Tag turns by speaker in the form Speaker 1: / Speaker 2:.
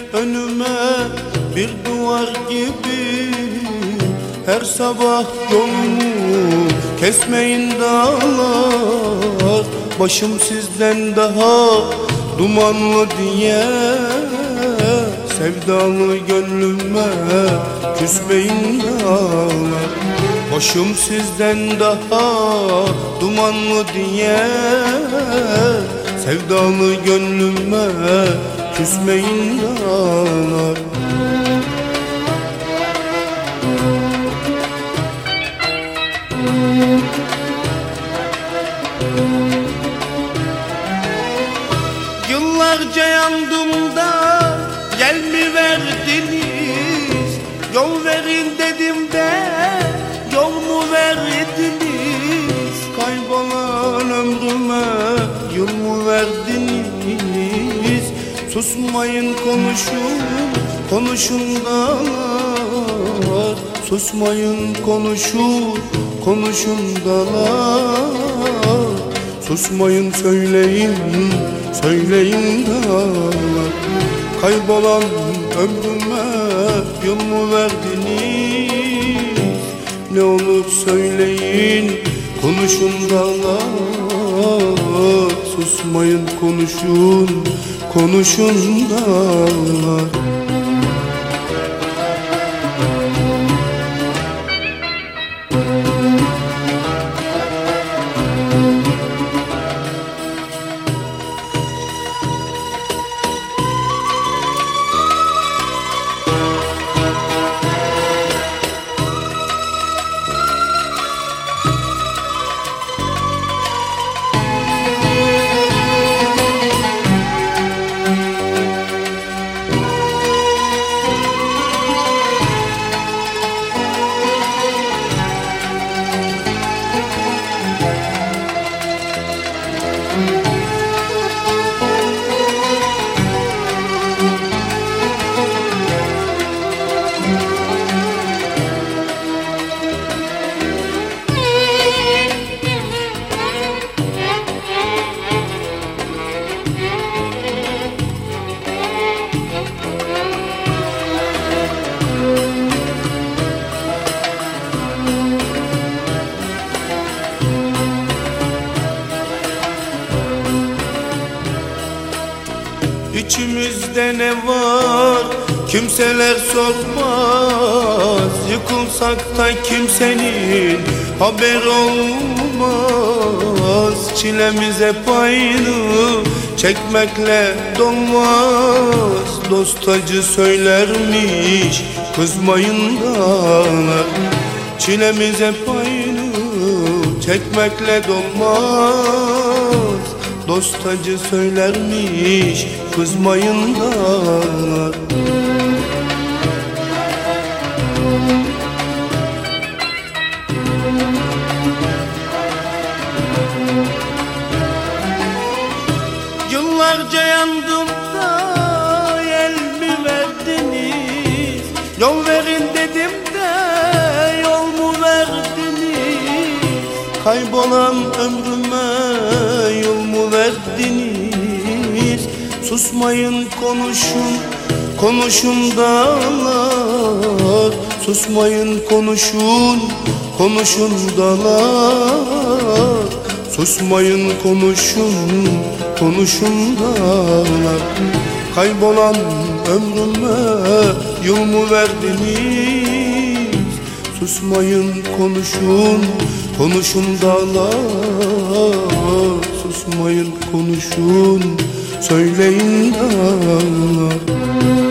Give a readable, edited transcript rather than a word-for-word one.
Speaker 1: önüme bir duvar gibi. Her sabah yolumu kesmeyin dağlar, başım sizden daha dumanlı diye. Sevdalı gönlüme küsmeyin dağlar, başım sizden daha dumanlı diye. Sevdalı gönlüme küsmeyin dağlar. Yıllarca yandım da yel mi verdiniz? Yol verin dedim de yol mu verdiniz? Kaybolan ömrüme yıl mı verdiniz? Susmayın konuşun, konuşun dağlar. Susmayın konuşun, konuşun dağlar. Susmayın söyleyin, söyleyin dağlar. Kaybolan ömrüme yıl mı verdiniz? Ne olur söyleyin, konuşun dağlar. Susmayın konuşun, konuşun dağlar. İçimizde ne var kimseler sormaz. Yıkılsak da kimsenin haber olmaz. Çilemiz hep aynı, çekmekle dolmaz. Dost acı söylermiş, kızmayın dağlar. Çilemiz hep aynı, çekmekle dolmaz. Dost acı söylermiş, kızmayın dağlar. Yıllarca yandım da el mi verdiniz? Yol verin dedim de yol mu verdiniz? Kaybolan ömrüme yol mu verdiniz? Susmayın konuşun, konuşun dağlar. Susmayın konuşun, konuşun dağlar. Susmayın konuşun, konuşun dağlar. Kaybolan ömrüme yol mu verdiniz? Susmayın konuşun, konuşun dağlar. Susmayın konuşun, söyleyin dağlar.